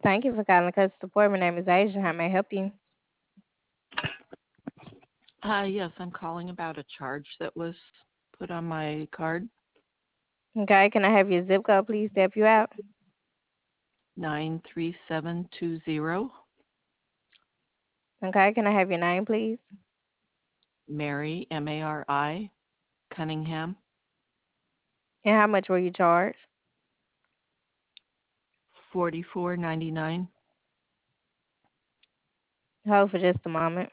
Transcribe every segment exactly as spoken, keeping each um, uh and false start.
Thank you for calling customer support. My name is Asia. How may I help you? Uh, yes, I'm calling about a charge that was put on my card. Okay, can I have your zip code, please, to help you out? nine three seven two zero. Okay, can I have your name, please? Mary, M A R I, Cunningham. And how much were you charged? forty-four ninety-nine. Hold for just a moment.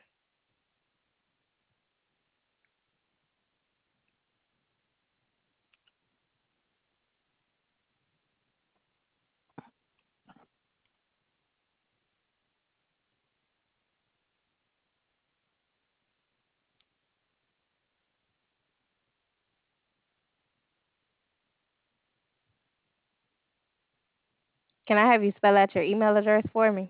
Can I have you spell out your email address for me?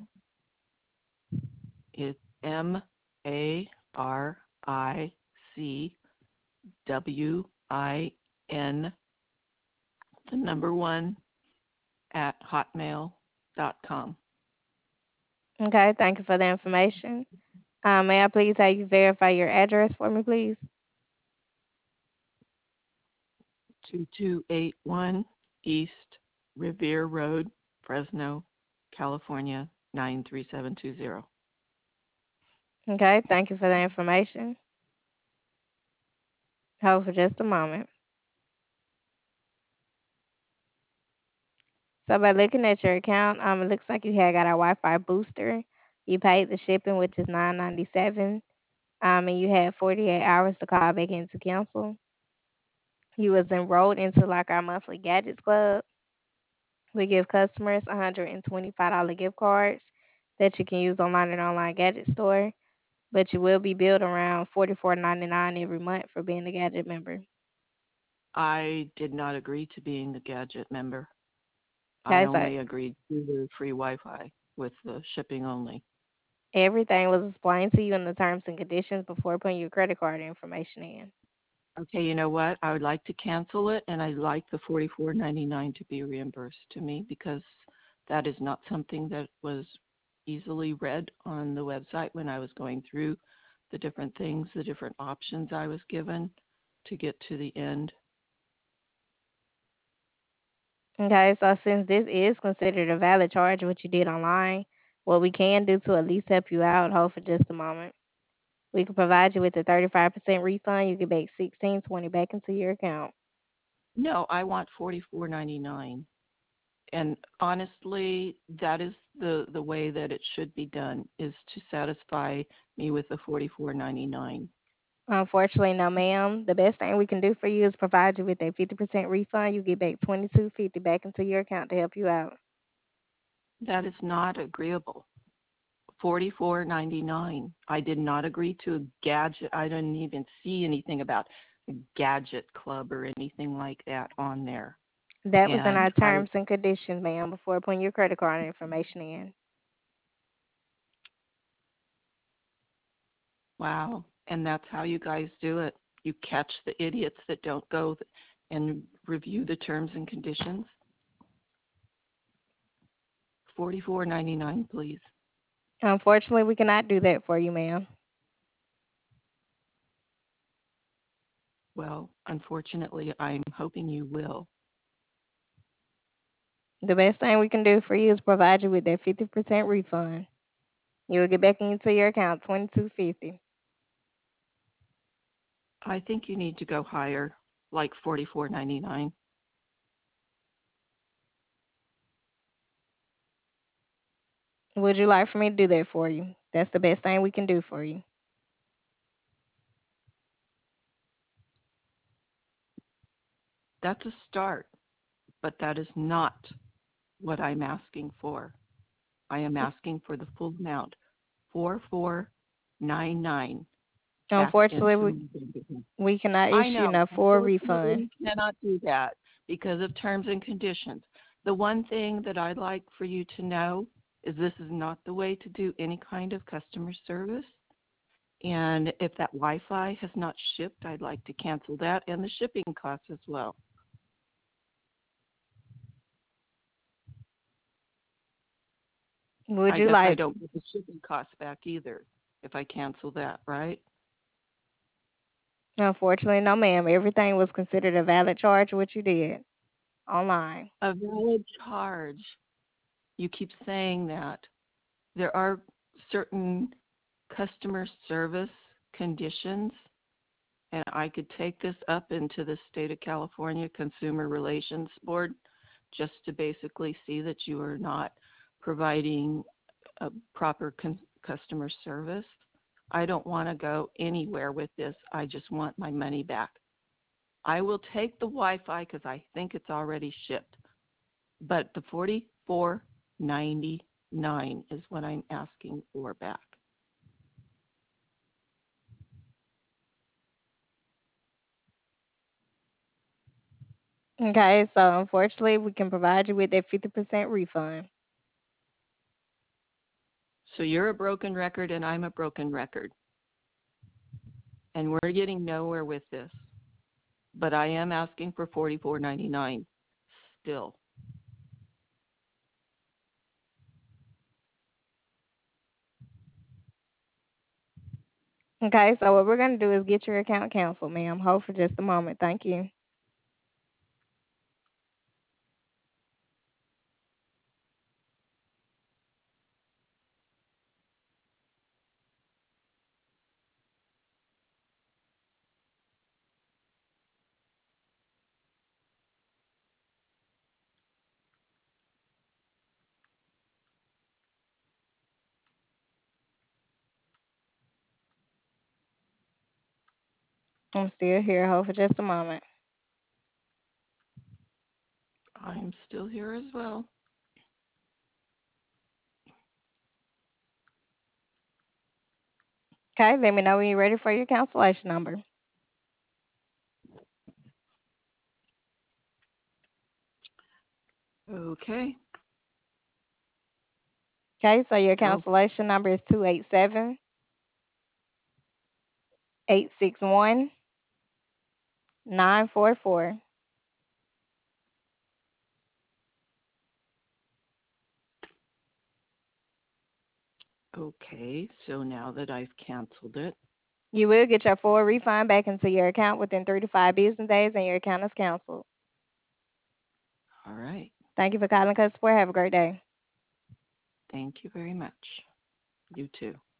It's M A R I C W I N, the number one, at hotmail dot com. Okay, thank you for the information. Um, may I please have you verify your address for me, please? two two eight one East Revere Road, Fresno, California, nine three seven two zero. Okay, thank you for the information. Hold for just a moment. So by looking at your account, um, it looks like you had got a Wi-Fi booster. You paid the shipping, which is nine ninety seven. Um, and you had forty-eight hours to call back in to cancel. You was enrolled into like our monthly gadgets club. We give customers one hundred twenty-five dollars gift cards that you can use online and online gadget store. But you will be billed around forty-four ninety-nine every month for being a gadget member. I did not agree to being a gadget member. I Okay, so only agreed to the free Wi-Fi with the shipping only. everything was explained to you in the terms and conditions before putting your credit card information in. Okay, you know what? I would like to cancel it, and I'd like the forty-four ninety-nine to be reimbursed to me because that is not something that was easily read on the website when I was going through the different things, the different options I was given to get to the end. Okay, so since this is considered a valid charge, what you did online, what we can do to at least help you out, hold for just a moment. We can provide you with a thirty-five percent refund. You get back sixteen twenty back into your account. No, I want forty-four ninety-nine. And honestly, that is the the way that it should be done, is to satisfy me with the forty-four ninety-nine. Unfortunately, no, ma'am. The best thing we can do for you is provide you with a fifty percent refund. You get back twenty-two fifty back into your account to help you out. That is not agreeable. forty-four ninety-nine. I did not agree to a gadget. I didn't even see anything about a gadget club or anything like that on there. That was in our And I, terms and conditions, ma'am, before putting your credit card information in. wow. And that's how you guys do it. You catch the idiots that don't go and review the terms and conditions. forty-four ninety-nine, please. Unfortunately, we cannot do that for you, ma'am. Well, unfortunately, I'm hoping you will. The best thing we can do for you is provide you with that fifty percent refund. You will get back into your account twenty-two fifty. I think you need to go higher, like forty-four ninety-nine. Would you like for me to do that for you? That's the best thing we can do for you. That's a start, but that is not what I'm asking for. I am asking for the full amount, forty-four ninety-nine, back Unfortunately, into we, my bank account. we cannot I issue know, no full refund. unfortunately, you cannot do that because of terms and conditions. The one thing that I'd like for you to know is this is not the way to do any kind of customer service. And if that Wi-Fi has not shipped, I'd like to cancel that and the shipping costs as well. Would I you guess I like? don't get the shipping costs back either if I cancel that, right? Unfortunately, no, ma'am. Everything was considered a valid charge. What you did online. A valid charge. You keep saying that. There are certain customer service conditions, and I could take this up into the state of California Consumer Relations Board just to basically see that you are not providing a proper con- customer service. I don't want to go anywhere with this. I just want my money back. I will take the Wi-Fi because I think it's already shipped, but the forty-four ninety-nine is what I'm asking for back. Okay, so unfortunately, we can provide you with that fifty percent refund. So you're a broken record and I'm a broken record, and we're getting nowhere with this. But I am asking for forty-four ninety-nine still. Okay, so what we're going to do is get your account canceled, ma'am. Hold for just a moment. Thank you. I'm still here. Hold for just a moment. I'm still here as well. Okay, let me know when you're ready for your cancellation number. Okay, Okay, so your go. cancellation number is two eight seven, eight six one, nine four four. Okay, so now that I've canceled it, You will get your full refund back into your account within three to five business days, and your account is canceled. all right. Thank you for calling Customer Support. Have a great day. Thank you very much. You too.